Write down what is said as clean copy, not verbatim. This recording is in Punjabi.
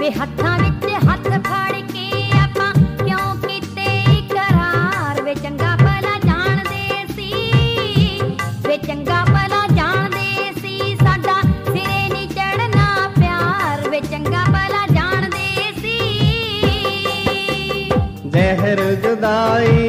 ਵੇ ਹੱਥਾਂ ਵਿੱਚ ਹੱਥ ਫੜ ਕੇ ਆਪਾਂ ਕਿਉਂ ਕੀਤੇ ਇਕਰਾਰ, ਵੇ ਚੰਗਾ ਭਲਾ ਜਾਣਦੇ ਸੀ, ਵੇ ਚੰਗਾ ਭਲਾ ਜਾਣਦੇ ਸੀ ਸਾਡਾ ਸਿਰੇ ਨੀ ਚੜਨਾ ਪਿਆਰ, ਵੇ ਚੰਗਾ ਭਲਾ ਜਾਣਦੇ ਸੀ। ਜ਼ਹਿਰ ਜੁਦਾਈ